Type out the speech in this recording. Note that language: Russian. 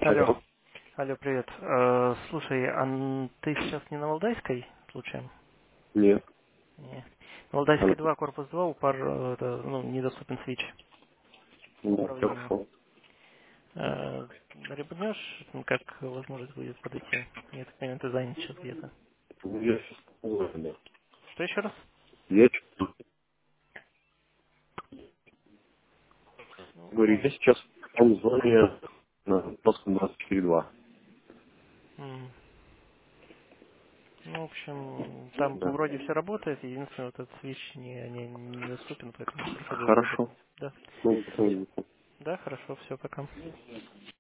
Алло, Алло. алло, привет. Слушай, ты сейчас не на Валдайской случаем? Нет. Не. На Валдайской 2, корпус 2, упар, недоступен свич по Ну, управлению. хорошо. Ребнешь, как возможность будет подойти? Я так понимаю, ты занят сейчас где-то. Ну, я сейчас да. Что еще раз? Я Ну, говорю, я сейчас в том зоне на просто 24.2. м. Ну, в общем, там Да. вроде все работает, единственное, вот этот свич недоступен, поэтому хорошо было бы Хорошо. запомнить. Да, Ну, потом да, хорошо, все, пока.